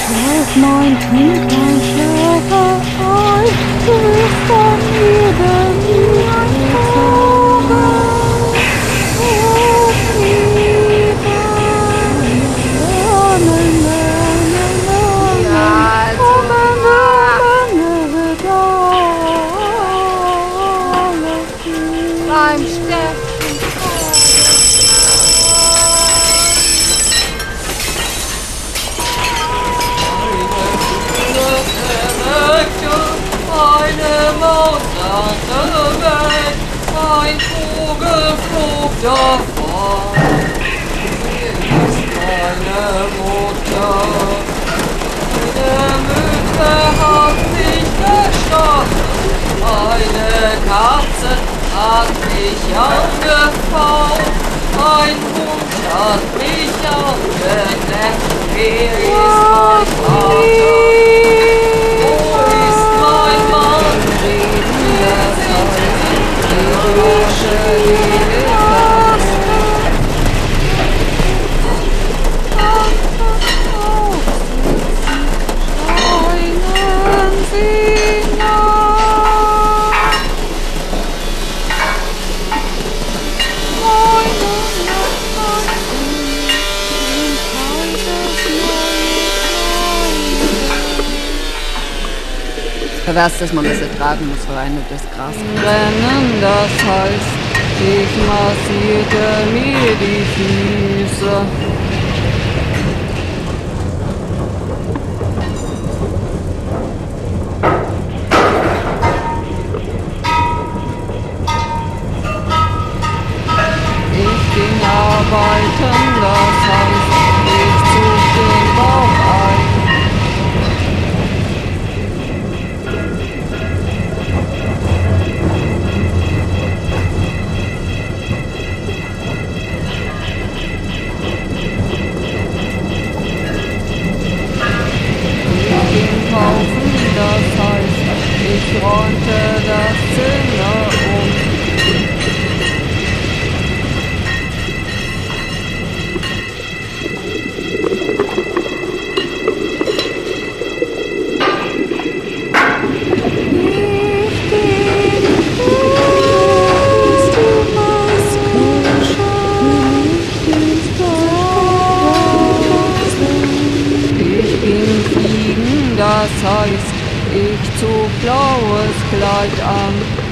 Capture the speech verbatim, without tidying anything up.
Schlaf mein Kindlein, schlafe ein, du wirst dann neben mir ein Vogel. Oh, Liebe. La, la, la, la, la, Ja, la. Oh, la, super. la, la, la, la, la. Beim Steffen. Eine Maus rannte weg, ein Vogel flog davon. Sie ist meine Mutter. Meine Mütze hat mich gestochen, eine Katze hat mich angefaucht, ein Hund hat mich aufgeklemmt. Wer ist mein Vater? Wo ist mein Mann? Wir sind die Wünsche, Pervers, dass man das ertragen muss, alleine das Gras. Brennen, das heißt, ich massierte mir die Füße. Ich ging arbeiten, das heißt, ich zog den Bauch ein. Kaufen, das heißt, ich räumte das Zimmer um. Ich ging fliegen, das heißt, ich zog blaues Kleid an.